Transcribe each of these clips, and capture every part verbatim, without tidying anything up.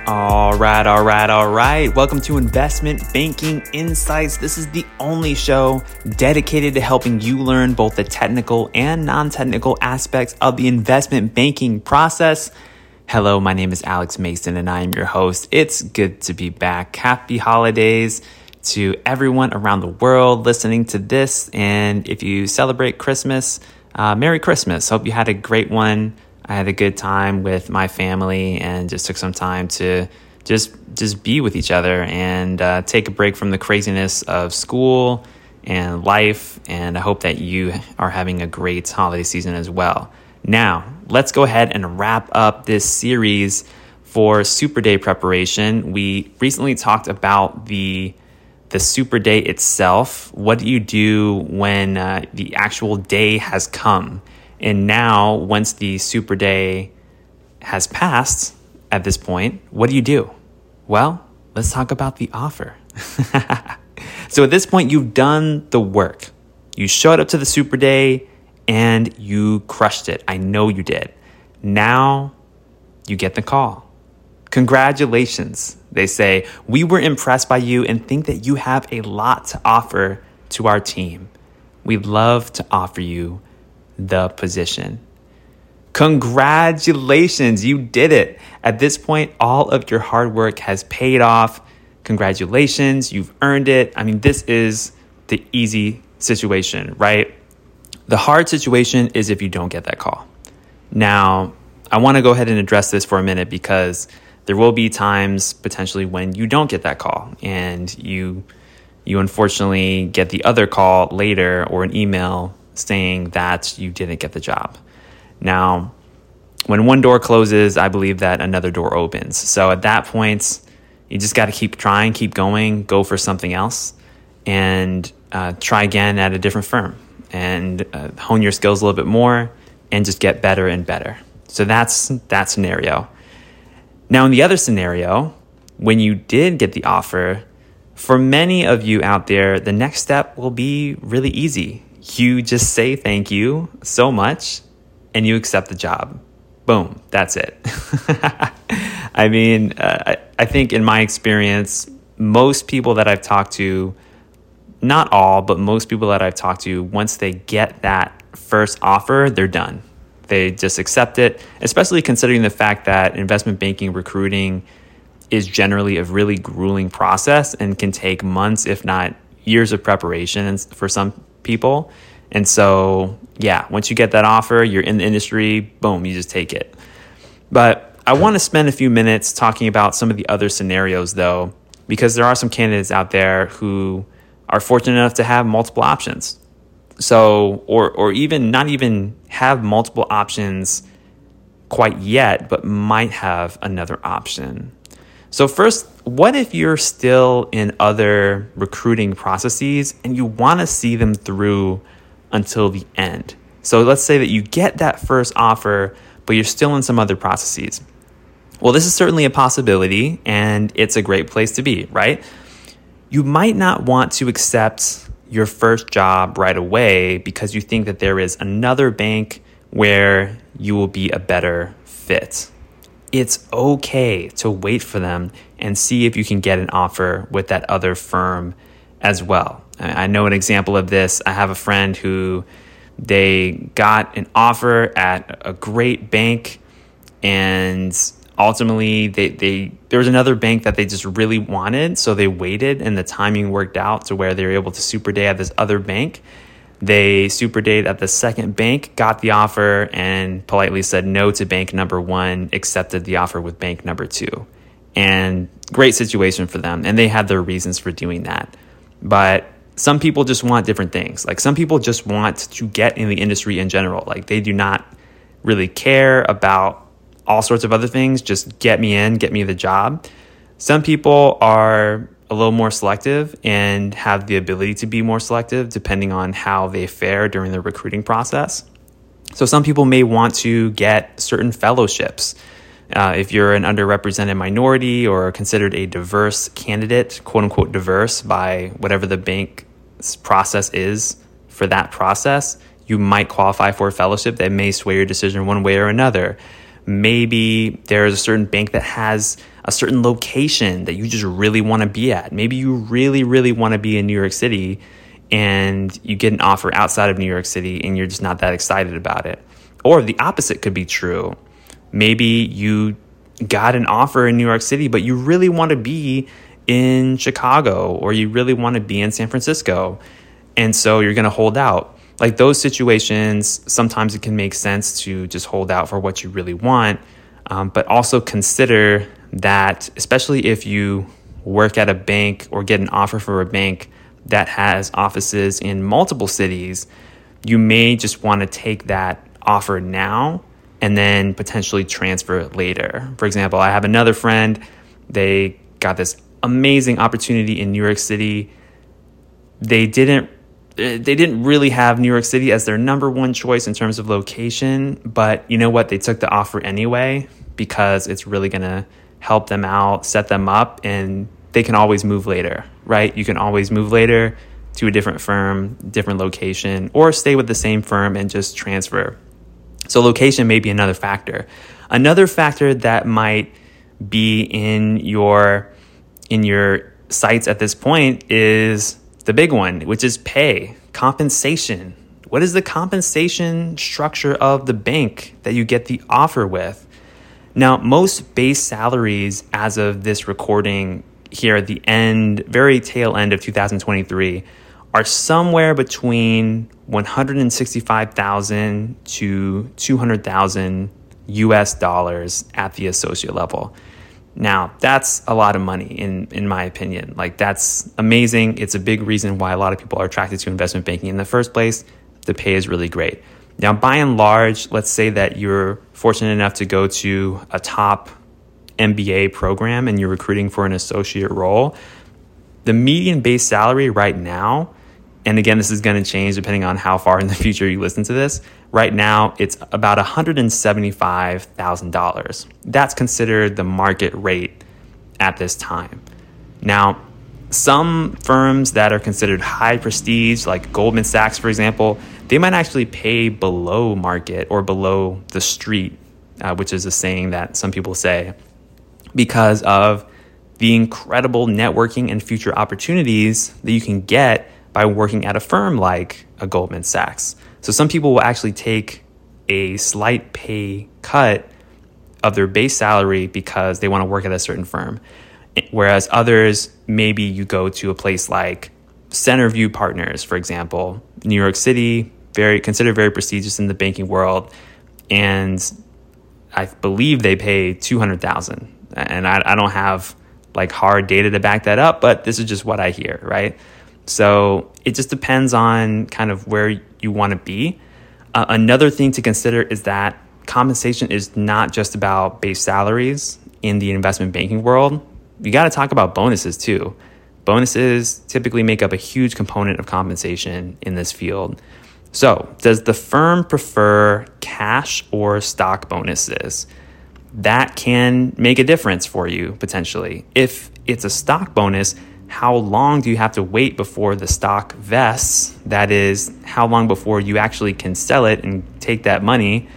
All right, all right, all right. Welcome to Investment Banking Insights. This is the only show dedicated to helping you learn both the technical and non-technical aspects of the investment banking process. Hello, my name is Alex Mason and I am your host. It's good to be back. Happy holidays to everyone around the world listening to this. And if you celebrate Christmas, uh, Merry Christmas. Hope you had a great one. I had a good time with my family and just took some time to just just be with each other and uh, take a break from the craziness of school and life. And I hope that you are having a great holiday season as well. Now, let's go ahead and wrap up this series for Super Day preparation. We recently talked about the the Super Day itself. What do you do when uh, the actual day has come? And now, once the Super Day has passed at this point, what do you do? Well, let's talk about the offer. So at this point, you've done the work. You showed up to the Super Day and you crushed it. I know you did. Now you get the call. Congratulations. They say, we were impressed by you and think that you have a lot to offer to our team. We'd love to offer you the position. Congratulations, you did it. At this point, all of your hard work has paid off. Congratulations, you've earned it. I mean, this is the easy situation, right? The hard situation is if you don't get that call. Now, I want to go ahead and address this for a minute because there will be times potentially when you don't get that call and you you unfortunately get the other call later or an email saying that you didn't get the job. Now, when one door closes, I believe that another door opens. So at that point, you just got to keep trying, keep going, go for something else, and uh, try again at a different firm and uh, hone your skills a little bit more and just get better and better. So that's that scenario. Now, in the other scenario, when you did get the offer, for many of you out there, the next step will be really easy. You just say thank you so much and you accept the job. Boom, that's it. I mean, uh, I, I think in my experience, most people that I've talked to, not all, but most people that I've talked to, once they get that first offer, they're done. They just accept it, especially considering the fact that investment banking recruiting is generally a really grueling process and can take months, if not years of preparation for some people. And so, yeah, once you get that offer, you're in the industry, boom, you just take it. But I want to spend a few minutes talking about some of the other scenarios, though, because there are some candidates out there who are fortunate enough to have multiple options. So, or or even not even have multiple options quite yet, but might have another option. So first, what if you're still in other recruiting processes and you want to see them through until the end? So let's say that you get that first offer, but you're still in some other processes. Well, this is certainly a possibility and it's a great place to be, right? You might not want to accept your first job right away because you think that there is another bank where you will be a better fit. It's okay to wait for them and see if you can get an offer with that other firm as well. I know an example of this. I have a friend who they got an offer at a great bank and ultimately they, they there was another bank that they just really wanted. So they waited and the timing worked out to where they were able to super day at this other bank. They super dayed at the second bank, got the offer, and politely said no to bank number one, accepted the offer with bank number two. And great situation for them. And they had their reasons for doing that. But some people just want different things. Like some people just want to get in the industry in general. Like they do not really care about all sorts of other things. Just get me in, get me the job. Some people are a little more selective and have the ability to be more selective depending on how they fare during the recruiting process. So some people may want to get certain fellowships. Uh, if you're an underrepresented minority or considered a diverse candidate, quote unquote diverse by whatever the bank's process is for that process, you might qualify for a fellowship that may sway your decision one way or another. Maybe there's a certain bank that has a certain location that you just really want to be at. Maybe you really, really want to be in New York City and you get an offer outside of New York City and you're just not that excited about it. Or the opposite could be true. Maybe you got an offer in New York City, but you really want to be in Chicago or you really want to be in San Francisco. And so you're going to hold out. Like those situations, sometimes it can make sense to just hold out for what you really want. Um, but also consider that, especially if you work at a bank or get an offer for a bank that has offices in multiple cities, you may just want to take that offer now and then potentially transfer it later. For example, I have another friend, they got this amazing opportunity in New York City. They didn't they didn't really have New York City as their number one choice in terms of location, but you know what? They took the offer anyway because it's really going to help them out, set them up, and they can always move later, right? You can always move later to a different firm, different location, or stay with the same firm and just transfer. So location may be another factor. Another factor that might be in your in your sights at this point is the big one, which is pay, compensation. What is the compensation structure of the bank that you get the offer with? Now, most base salaries as of this recording here at the end, very tail end of two thousand twenty-three, are somewhere between one hundred sixty-five thousand to two hundred thousand U S dollars at the associate level. Now, that's a lot of money in, in my opinion. Like, that's amazing. It's a big reason why a lot of people are attracted to investment banking in the first place. The pay is really great. Now, by and large, let's say that you're fortunate enough to go to a top M B A program and you're recruiting for an associate role. The median base salary right now, and again, this is going to change depending on how far in the future you listen to this. Right now, it's about one hundred seventy-five thousand dollars. That's considered the market rate at this time. Now, some firms that are considered high prestige, like Goldman Sachs, for example, they might actually pay below market or below the street, uh, which is a saying that some people say, because of the incredible networking and future opportunities that you can get by working at a firm like a Goldman Sachs. So some people will actually take a slight pay cut of their base salary because they want to work at a certain firm. Whereas others, maybe you go to a place like Centerview Partners, for example, New York City, very considered very prestigious in the banking world. And I believe they pay two hundred thousand dollars. And I, I don't have like hard data to back that up, but this is just what I hear, right? So it just depends on kind of where you want to be. Uh, another thing to consider is that compensation is not just about base salaries in the investment banking world. You got to talk about bonuses too. Bonuses typically make up a huge component of compensation in this field. So does the firm prefer cash or stock bonuses? That can make a difference for you potentially. If it's a stock bonus, how long do you have to wait before the stock vests? That is, how long before you actually can sell it and take that money?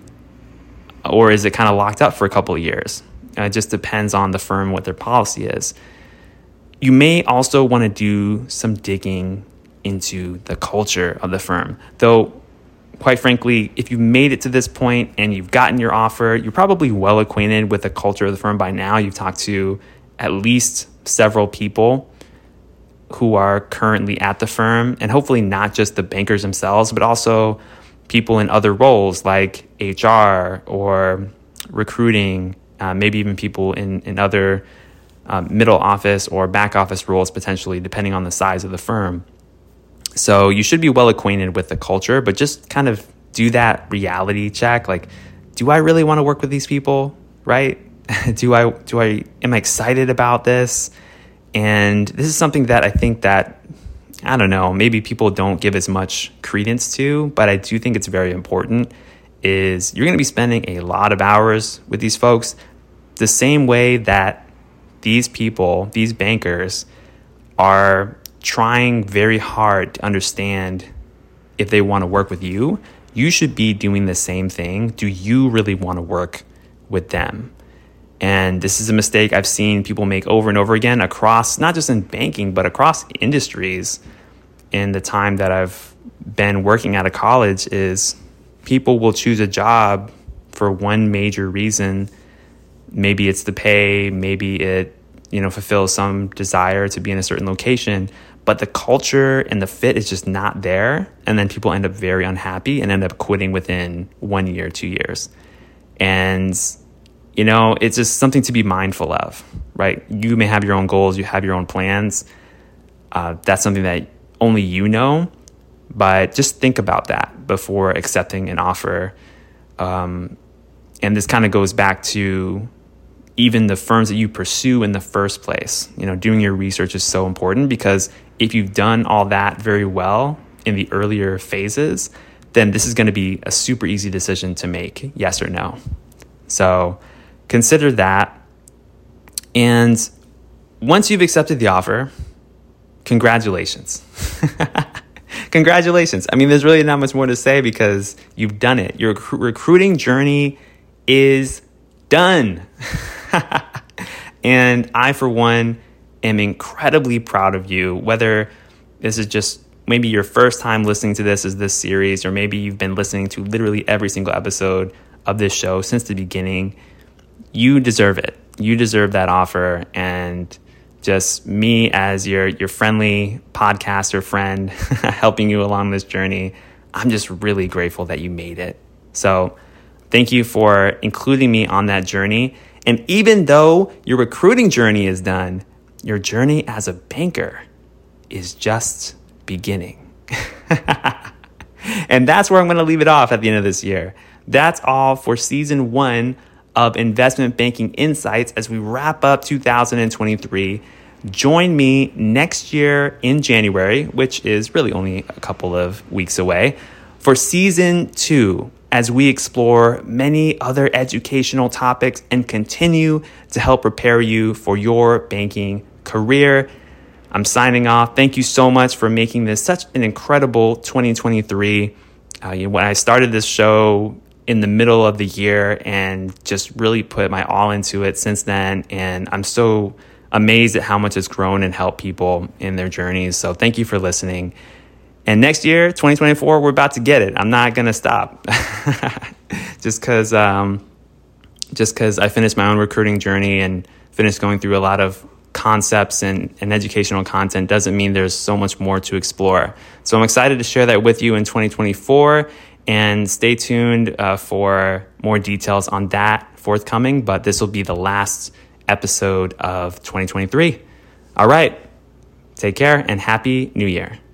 Or is it kind of locked up for a couple of years? Uh, it just depends on the firm, what their policy is. You may also want to do some digging into the culture of the firm. Though, quite frankly, if you've made it to this point and you've gotten your offer, you're probably well acquainted with the culture of the firm by now. You've talked to at least several people who are currently at the firm, and hopefully not just the bankers themselves, but also people in other roles like H R or recruiting, uh, maybe even people in, in other um, middle office or back office roles, potentially, depending on the size of the firm. So you should be well acquainted with the culture, but just kind of do that reality check. Like, do I really want to work with these people, right? do I, do I, am I excited about this? And this is something that I think that, I don't know, maybe people don't give as much credence to, but I do think it's very important, is you're going to be spending a lot of hours with these folks the same way that these people, these bankers, are trying very hard to understand if they want to work with you. You should be doing the same thing. Do you really want to work with them. And this is a mistake I've seen people make over and over again across, not just in banking, but across industries in the time that I've been working out of college, is people will choose a job for one major reason. Maybe it's the pay, maybe it, you know, fulfills some desire to be in a certain location, but the culture and the fit is just not there. And then people end up very unhappy and end up quitting within one year, two years. And you know, it's just something to be mindful of, right? You may have your own goals, you have your own plans. Uh, that's something that only you know, but just think about that before accepting an offer. Um, and this kind of goes back to even the firms that you pursue in the first place. You know, doing your research is so important, because if you've done all that very well in the earlier phases, then this is going to be a super easy decision to make, yes or no. So consider that. And once you've accepted the offer, congratulations. Congratulations. I mean, there's really not much more to say because you've done it. Your rec- recruiting journey is done. And I, for one, am incredibly proud of you, whether this is just maybe your first time listening to this as this series, or maybe you've been listening to literally every single episode of this show since the beginning. You deserve it. You deserve that offer. And just me as your, your friendly podcaster friend helping you along this journey, I'm just really grateful that you made it. So thank you for including me on that journey. And even though your recruiting journey is done, your journey as a banker is just beginning. And that's where I'm going to leave it off at the end of this year. That's all for season one of Investment Banking Insights as we wrap up two thousand twenty-three. Join me next year in January, which is really only a couple of weeks away, for season two, as we explore many other educational topics and continue to help prepare you for your banking career. I'm signing off. Thank you so much for making this such an incredible twenty twenty-three. Uh, you know, when I started this show in the middle of the year and just really put my all into it since then. And I'm so amazed at how much it's grown and helped people in their journeys. So thank you for listening. And next year, twenty twenty-four, we're about to get it. I'm not going to stop just because um, just because I finished my own recruiting journey and finished going through a lot of concepts and, and educational content doesn't mean there's so much more to explore. So I'm excited to share that with you in twenty twenty-four, and stay tuned uh, for more details on that forthcoming. But this will be the last episode of twenty twenty-three. All right. Take care and Happy New Year.